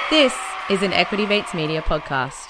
This is an Equity Mates Media podcast.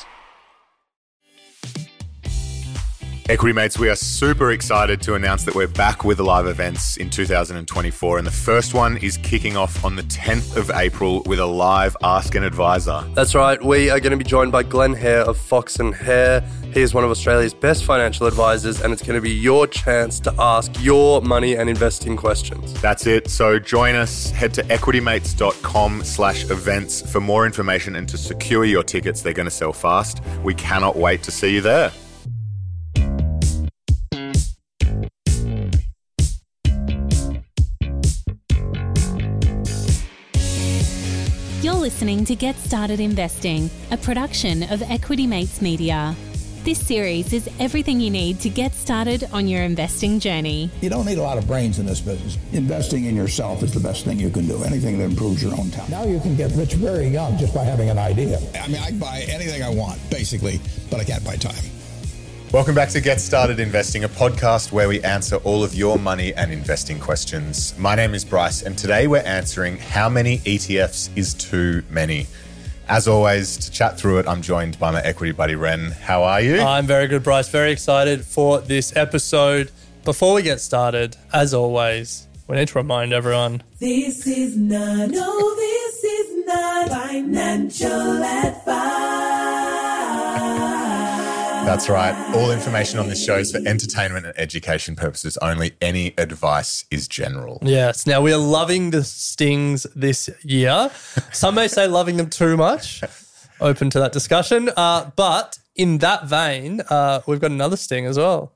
Equity Mates, we are super excited to announce that we're back with live events in 2024, and the first one is kicking off on the 10th of April with a live Ask an Advisor. That's right, we are going to be joined by Glenn Hare of Fox & Hare. He is one of Australia's best financial advisors, and it's going to be your chance to ask your money and investing questions. That's it, so join us. Head to equitymates.com/events for more information and to secure your tickets. They're going to sell fast. We cannot wait to see you there. You're listening to Get Started Investing, a production of Equity Mates Media. This series is everything you need to get started on your investing journey. You don't need a lot of brains in this business. Investing in yourself is the best thing you can do. Anything that improves your own time. Now you can get rich very young just by having an idea. I mean, I can buy anything I want, basically, but I can't buy time. Welcome back to Get Started Investing, a podcast where we answer all of your money and investing questions. My name is Bryce, and today we're answering how many ETFs is too many. As always, to chat through it, I'm joined by my equity buddy, Ren. How are you? I'm very good, Bryce. Very excited for this episode. Before we get started, as always, we need to remind everyone. This is not financial advice. That's right. All information on this show is for entertainment and education purposes only. Any advice is general. Yes. Now, we are loving the stings this year. Some may say loving them too much. Open to that discussion. But in that vein, we've got another sting as well.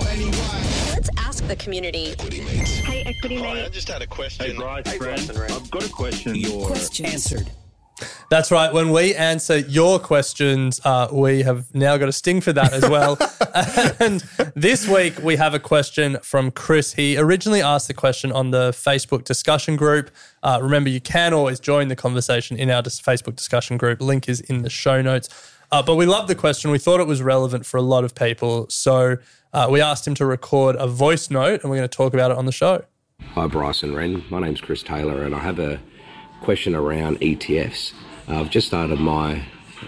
Let's ask the community. Hey, Equity Mate. I just had a question. Hey, Bryce, I've got a question. Answered. That's right. When we answer your questions, we have now got a sting for that as well. And this week we have a question from Chris. He originally asked the question on the Facebook discussion group. Remember, you can always join the conversation in our Facebook discussion group. Link is in the show notes. But we loved the question. We thought it was relevant for a lot of people. So we asked him to record a voice note, and we're going to talk about it on the show. Hi, Bryce and Ren. My name's Chris Taylor, and I have a question around ETFs. I've just started my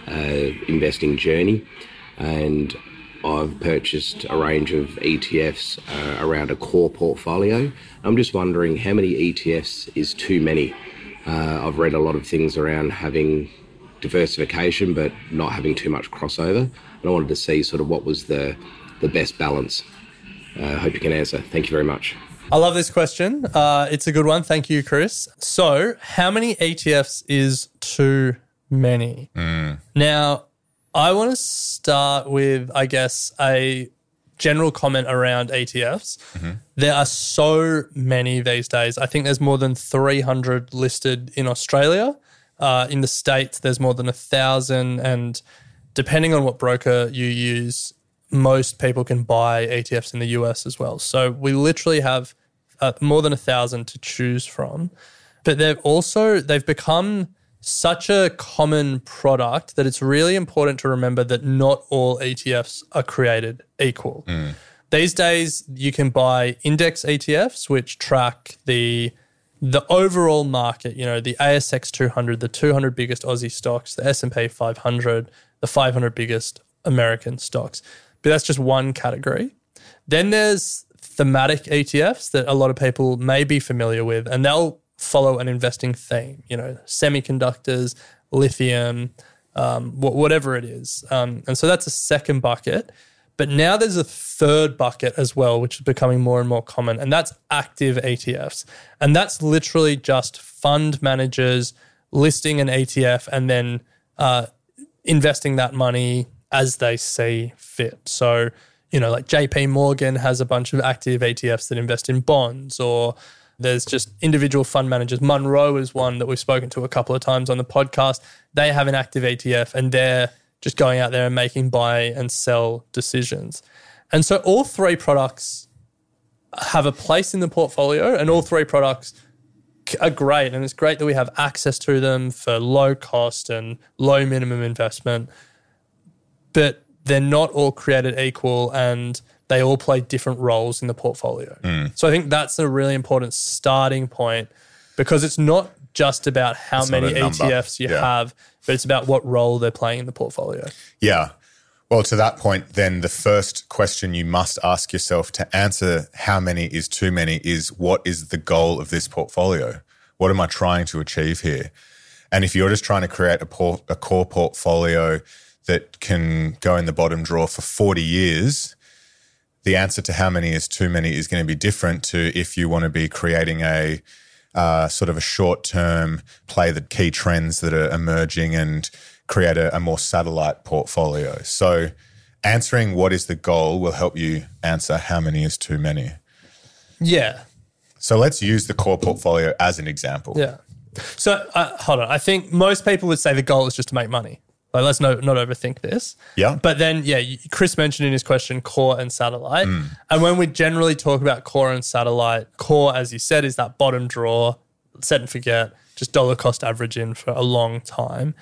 investing journey, and I've purchased a range of ETFs around a core portfolio. I'm just wondering how many ETFs is too many. I've read a lot of things around having diversification but not having too much crossover, and I wanted to see sort of what was the best balance. Hope you can answer. Thank you very much. I love this question. It's a good one. Thank you, Chris. So, how many ETFs is too many? Now, I want to start with, I guess, a general comment around ETFs. There are so many these days. I think there's more than 300 listed in Australia. In the States, there's more than 1,000. And depending on what broker you use, most people can buy ETFs in the US as well. So we literally have more than 1,000 to choose from. But they've become such a common product that it's really important to remember that not all ETFs are created equal. These days, you can buy index ETFs, which track the overall market, the ASX 200, the 200 biggest Aussie stocks, the S&P 500, the 500 biggest American stocks. But that's just one category. Then there's thematic ETFs that a lot of people may be familiar with, and they'll follow an investing theme, semiconductors, lithium, whatever it is. And so that's a second bucket. But now there's a third bucket as well, which is becoming more and more common, and that's active ETFs. And that's literally just fund managers listing an ETF and then investing that money as they see fit. So, like JP Morgan has a bunch of active ETFs that invest in bonds, or there's just individual fund managers. Monroe is one that we've spoken to a couple of times on the podcast. They have an active ETF and they're just going out there and making buy and sell decisions. And so all three products have a place in the portfolio, and all three products are great. And it's great that we have access to them for low cost and low minimum investment. But they're not all created equal, and they all play different roles in the portfolio. So I think that's a really important starting point, because it's not just about how It's not many a number. ETFs you have, but it's about what role they're playing in the portfolio. Yeah. Well, to that point, then the first question you must ask yourself to answer how many is too many is, what is the goal of this portfolio? What am I trying to achieve here? And if you're just trying to create a core portfolio that can go in the bottom drawer for 40 years, the answer to how many is too many is going to be different to if you want to be creating a sort of a short-term play the key trends that are emerging and create a more satellite portfolio. So answering what is the goal will help you answer how many is too many. Yeah. So let's use the core portfolio as an example. Yeah. So hold on. I think most people would say the goal is just to make money. Like, let's not overthink this. Yeah. But then, Chris mentioned in his question core and satellite. And when we generally talk about core and satellite, core, as you said, is that bottom drawer, set and forget, just dollar cost average in for a long time.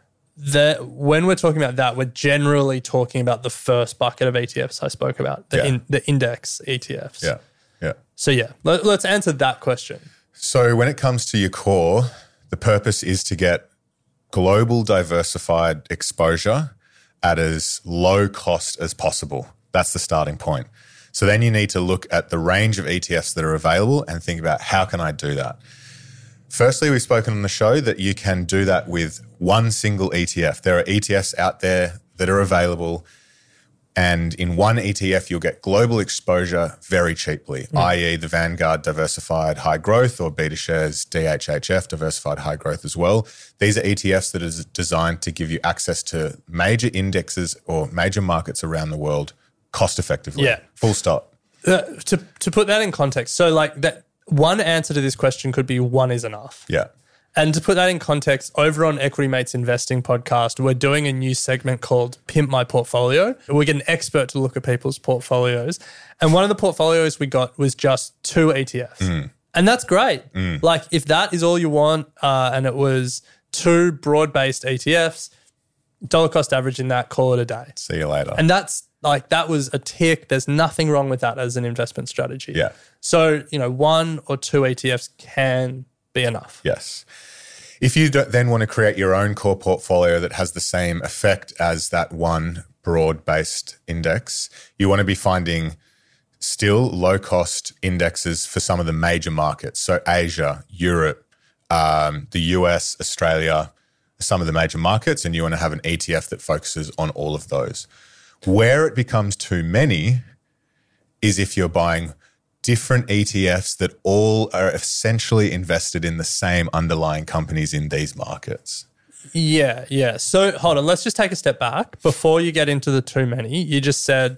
When we're talking about that, we're generally talking about the first bucket of ETFs I spoke about, the index ETFs. Yeah. Yeah. So let's answer that question. So when it comes to your core, the purpose is to get global diversified exposure at as low cost as possible. That's the starting point. So then you need to look at the range of ETFs that are available and think about, how can I do that? Firstly, we've spoken on the show that you can do that with one single ETF. There are ETFs out there that are available, and in one ETF, you'll get global exposure very cheaply, i.e. the Vanguard Diversified High Growth or BetaShares DHHF Diversified High Growth as well. These are ETFs that are designed to give you access to major indexes or major markets around the world cost effectively. Yeah. Full stop. To put that in context, so like that one answer to this question could be one is enough. Yeah. And to put that in context, over on Equity Mates Investing podcast, we're doing a new segment called Pimp My Portfolio. We get an expert to look at people's portfolios. And one of the portfolios we got was just 2 ETFs. And that's great. Like, if that is all you want and it was 2 broad-based ETFs, dollar cost average in that, call it a day. See you later. And that's like, that was a tick. There's nothing wrong with that as an investment strategy. Yeah. So, 1 or 2 ETFs can be enough. Yes. If you then want to create your own core portfolio that has the same effect as that one broad-based index, you want to be finding still low-cost indexes for some of the major markets. So Asia, Europe, the US, Australia, some of the major markets, and you want to have an ETF that focuses on all of those. Where it becomes too many is if you're buying different ETFs that all are essentially invested in the same underlying companies in these markets. Yeah. So hold on, let's just take a step back. Before you get into the too many, you just said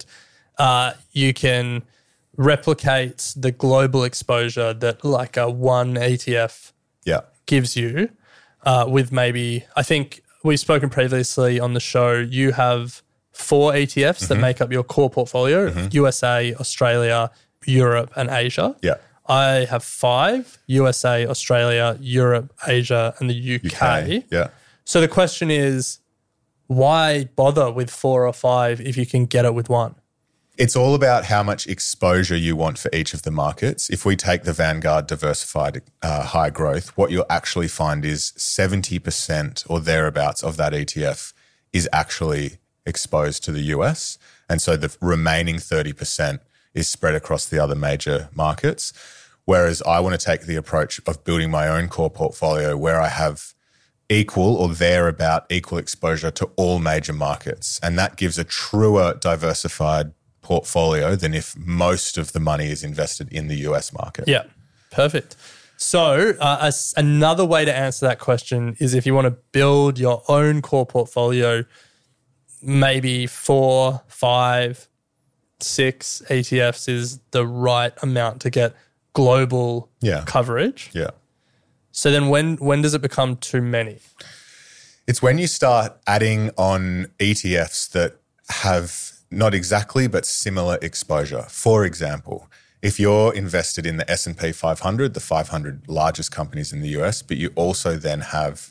you can replicate the global exposure that like a one ETF gives you with maybe, I think we've spoken previously on the show, you have 4 ETFs that make up your core portfolio, USA, Australia, Europe and Asia. Yeah. I have 5, USA, Australia, Europe, Asia and the UK. Yeah. So the question is, why bother with 4 or 5 if you can get it with 1? It's all about how much exposure you want for each of the markets. If we take the Vanguard Diversified High Growth, what you'll actually find is 70% or thereabouts of that ETF is actually exposed to the US. And so the remaining 30% is spread across the other major markets. Whereas I want to take the approach of building my own core portfolio where I have equal or thereabout equal exposure to all major markets. And that gives a truer diversified portfolio than if most of the money is invested in the US market. Yeah, perfect. So another way to answer that question is if you want to build your own core portfolio, maybe 4, 5, 6 ETFs is the right amount to get global coverage. Yeah. So then when does it become too many? It's when you start adding on ETFs that have not exactly but similar exposure. For example, if you're invested in the S&P 500, the 500 largest companies in the US, but you also then have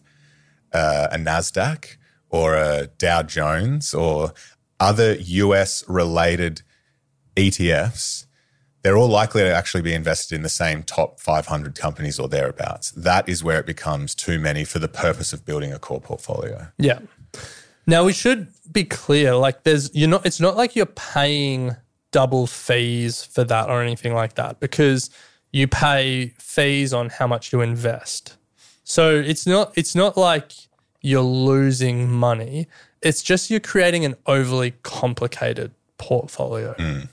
a NASDAQ or a Dow Jones or other US-related ETFs they're all likely to actually be invested in the same top 500 companies or thereabouts. That is where it becomes too many for the purpose of building a core portfolio. Yeah. Now we should be clear, like it's not like you're paying double fees for that or anything like that, because you pay fees on how much you invest. So it's not like you're losing money. It's just you're creating an overly complicated portfolio.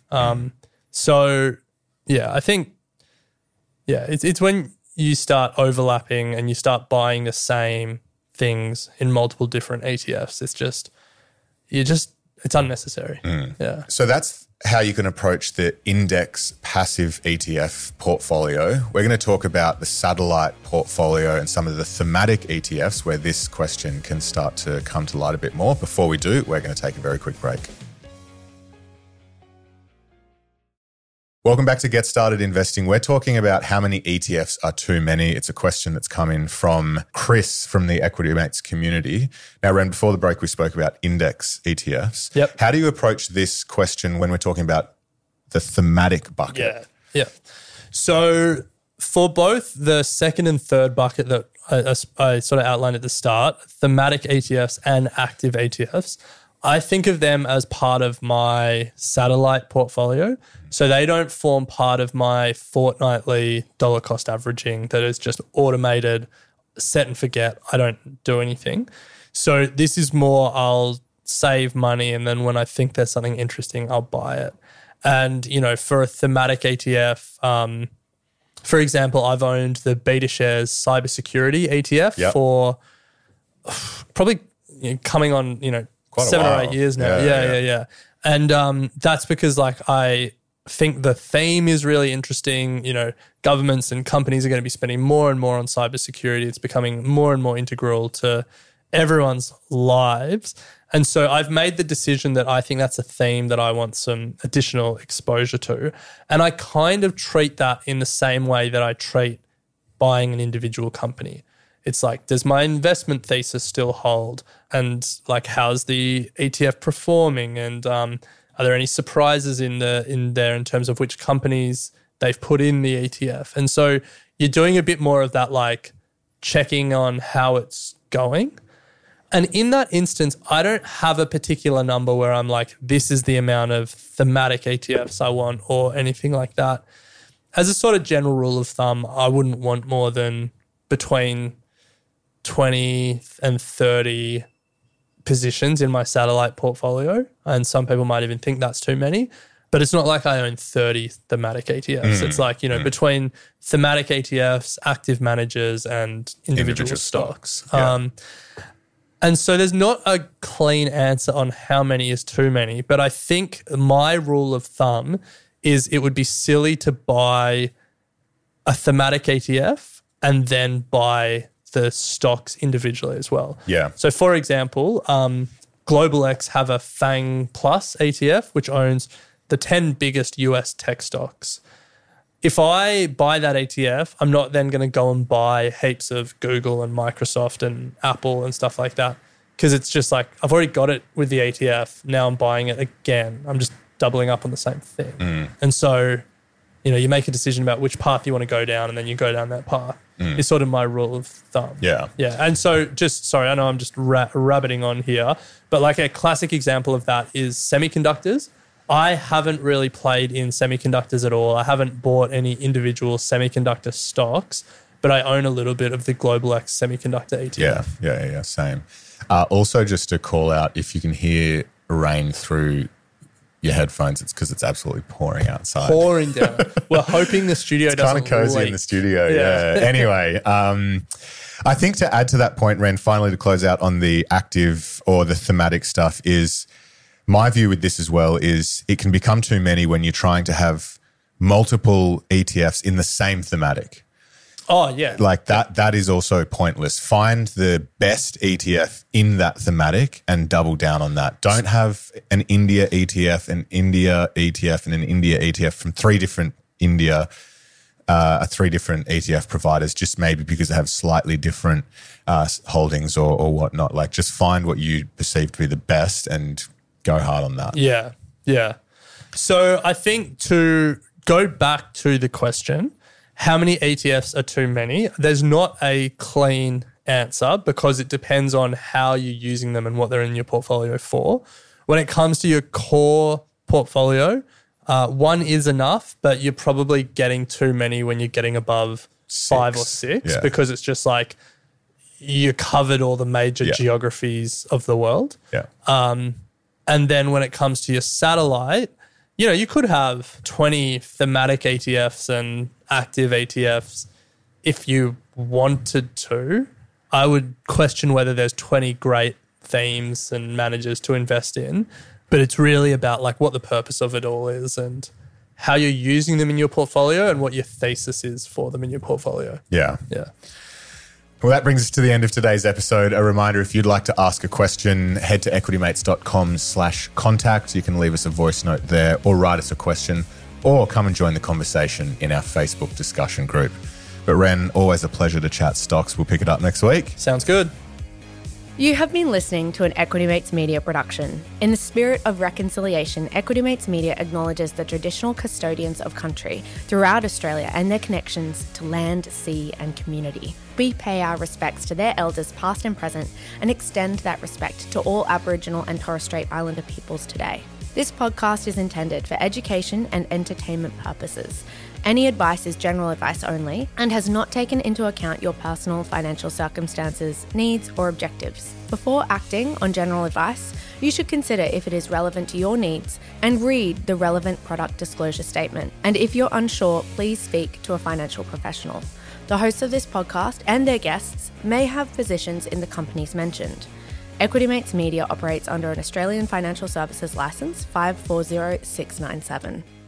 So yeah, I think it's when you start overlapping and you start buying the same things in multiple different ETFs. It's unnecessary. Yeah. So that's how you can approach the index passive ETF portfolio. We're going to talk about the satellite portfolio and some of the thematic ETFs where this question can start to come to light a bit more. Before we do, we're going to take a very quick break. Welcome back to Get Started Investing. We're talking about how many ETFs are too many. It's a question that's come in from Chris from the Equity Mates community. Now, Ren, before the break, we spoke about index ETFs. Yep. How do you approach this question when we're talking about the thematic bucket? Yeah. So for both the second and third bucket that I sort of outlined at the start, thematic ETFs and active ETFs, I think of them as part of my satellite portfolio. So they don't form part of my fortnightly dollar cost averaging that is just automated, set and forget. I don't do anything. So this is more I'll save money and then when I think there's something interesting, I'll buy it. And, for a thematic ETF, for example, I've owned the BetaShares cybersecurity ETF for probably coming on, Quite a 7 while. or 8 years now. Yeah. And that's because I think the theme is really interesting. Governments and companies are going to be spending more and more on cybersecurity. It's becoming more and more integral to everyone's lives. And so I've made the decision that I think that's a theme that I want some additional exposure to. And I kind of treat that in the same way that I treat buying an individual company. It's like, does my investment thesis still hold? And how's the ETF performing? And are there any surprises in there in terms of which companies they've put in the ETF? And so you're doing a bit more of that, checking on how it's going. And in that instance, I don't have a particular number where I'm like, this is the amount of thematic ETFs I want or anything like that. As a sort of general rule of thumb, I wouldn't want more than between 20 and 30 positions in my satellite portfolio. And some people might even think that's too many, but it's not like I own 30 thematic ETFs. It's between thematic ETFs, active managers and individual stocks. Yeah. And so there's not a clean answer on how many is too many, but I think my rule of thumb is it would be silly to buy a thematic ETF and then buy the stocks individually as well. Yeah. So for example, Global X have a FANG Plus ETF, which owns the 10 biggest US tech stocks. If I buy that ETF, I'm not then going to go and buy heaps of Google and Microsoft and Apple and stuff like that, because it's just I've already got it with the ETF. Now I'm buying it again. I'm just doubling up on the same thing. And so, you make a decision about which path you want to go down and then you go down that path. Is sort of my rule of thumb. Yeah. And so I know I'm just rabbiting on here, but a classic example of that is semiconductors. I haven't really played in semiconductors at all. I haven't bought any individual semiconductor stocks, but I own a little bit of the Global X semiconductor ETF. Yeah, same. Also, just to call out, if you can hear rain through your headphones, it's because it's absolutely pouring outside. Pouring down. We're hoping the studio doesn't It's kind of cozy leak. in the studio, yeah. Anyway, I think to add to that point, Ren, finally to close out on the active or the thematic stuff is my view with this as well is it can become too many when you're trying to have multiple ETFs in the same thematic. Oh, yeah. That is also pointless. Find the best ETF in that thematic and double down on that. Don't have an India ETF, an India ETF, and an India ETF from three different ETF providers, just maybe because they have slightly different holdings or whatnot. Just find what you perceive to be the best and go hard on that. Yeah. So I think to go back to the question, how many ETFs are too many? There's not a clean answer because it depends on how you're using them and what they're in your portfolio for. When it comes to your core portfolio, one is enough, but you're probably getting too many when you're getting above 5 or 6 because it's just like you covered all the major geographies of the world. Yeah. And then when it comes to your satellite, you know, you could have 20 thematic ETFs and active ETFs if you wanted to. I would question whether there's 20 great themes and managers to invest in, but it's really about like what the purpose of it all is and how you're using them in your portfolio and what your thesis is for them in your portfolio. Yeah. Yeah. Well, that brings us to the end of today's episode. A reminder, if you'd like to ask a question, head to equitymates.com/contact. You can leave us a voice note there or write us a question or come and join the conversation in our Facebook discussion group. But Ren, always a pleasure to chat stocks. We'll pick it up next week. Sounds good. You have been listening to an Equity Mates Media production. In the spirit of reconciliation, Equity Mates Media acknowledges the traditional custodians of country throughout Australia and their connections to land, sea and community. We pay our respects to their elders past and present and extend that respect to all Aboriginal and Torres Strait Islander peoples today. This podcast is intended for education and entertainment purposes. Any advice is general advice only and has not taken into account your personal financial circumstances, needs, or objectives. Before acting on general advice, you should consider if it is relevant to your needs and read the relevant product disclosure statement. And if you're unsure, please speak to a financial professional. The hosts of this podcast and their guests may have positions in the companies mentioned. Equity Mates Media operates under an Australian Financial Services Licence 540697.